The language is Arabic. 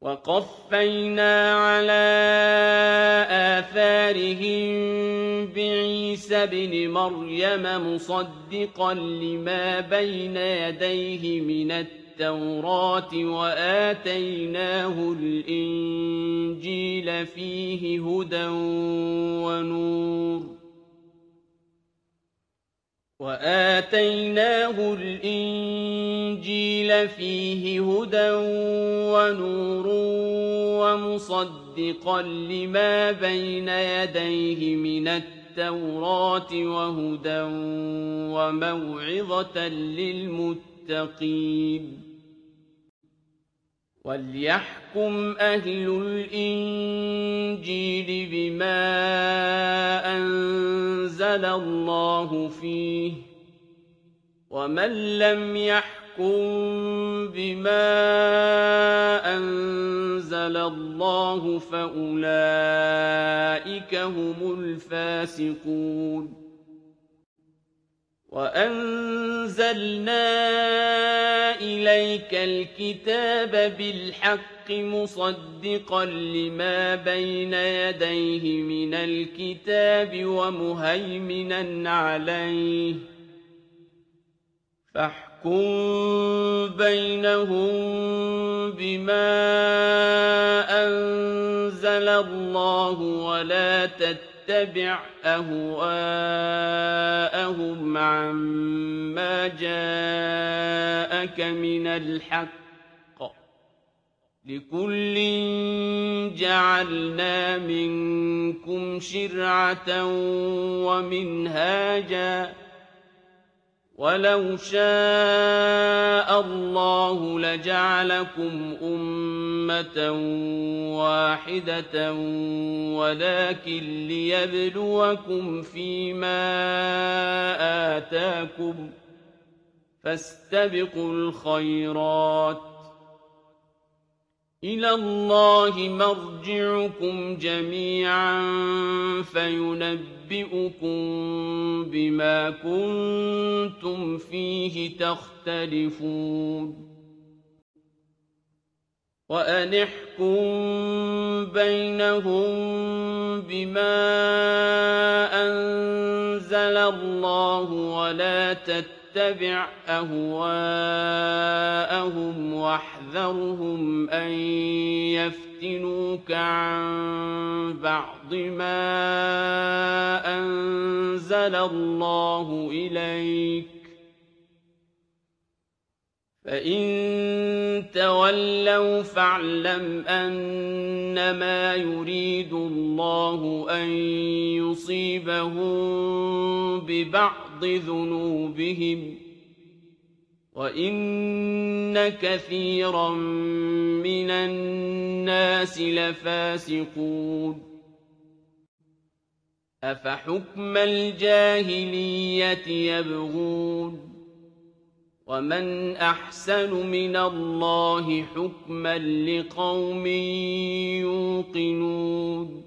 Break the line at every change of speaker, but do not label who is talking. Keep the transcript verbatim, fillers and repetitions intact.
وَقَفَّيْنَا عَلَىٰ آثَارِهِم بِعِيسَى ابْنِ مَرْيَمَ مُصَدِّقًا لِّمَا بَيْنَ يَدَيْهِ مِنَ التَّوْرَاةِ وَآتَيْنَاهُ الْإِنجِيلَ فِيهِ هُدًى ونور وآتيناه الإنجيل فيه هدى ونور ومصدقا لما بين يديه من التوراة وهدى وموعظة للمتقين وَلْيَحْكُمْ أَهْلُ الْإِنجِيلِ بِمَا أَنزَلَ اللَّهُ فِيهِ ۚ وَمَن لَّمْ يَحْكُم بِمَا أَنزَلَ اللَّهُ فَأُولَٰئِكَ هُمُ الْفَاسِقُونَ وَأَنزَلْنَا إِلَيْكَ الْكِتَابَ بِالْحَقِّ مُصَدِّقًا لِّمَا بَيْنَ يَدَيْهِ مِنَ الْكِتَابِ وَمُهَيْمِنًا عَلَيْهِ ۖ فَاحْكُم بَيْنَهُم بِمَا أَنزَلَ اللَّهُ وَلَا تَتَّبِعْ أَهْوَاءَهُمْ عَمَّا جَاءَكَ مِنَ الْحَقِّ ۚ لِكُلٍّ جَعَلْنَا مِنكُمْ شِرْعَةً وَمِنْهَاجًا ۚ وَلَوْ شَاءَ اللَّهُ لَجَعَلَكُمْ أُمَّةً وَاحِدَةً وَلَٰكِن لِّيَبْلُوَكُمْ فِيمَا آتَاكُمْ ۖ فَاسْتَبِقُوا الْخَيْرَاتِ ۚ إِلَى اللَّهِ مَرْجِعُكُمْ جَمِيعًا فَيُنَبِّئُكُم بِمَا كُنتُمْ فِيهِ تَخْتَلِفُونَ وَأَنِ احْكُم بَيْنَهُم بِمَا أَنزَلَ اللَّهُ وَلَا تَتَّبِعْ أَهْوَاءَهُمْ وَاحْذَرْهُمْ أَن يَفْتِنُوكَ عَن بَعْضِ مَا أَنزَلَ اللَّهُ إِلَيْكَ ۖ فَإِن تَوَلَّوْا فَاعْلَمْ أَنَّمَا يُرِيدُ اللَّهُ أَن يُصِيبَهُم بِبَعْضِ ذُنُوبِهِمْ ۗ وَإِنَّ كَثِيرًا مِّنَ النَّاسِ لَفَاسِقُونَ أَفَحُكْمَ الْجَاهِلِيَّةِ يَبْغُونَ ۚ وَمَنْ أَحْسَنُ مِنَ اللَّهِ حُكْمًا لِّقَوْمٍ يُوقِنُونَ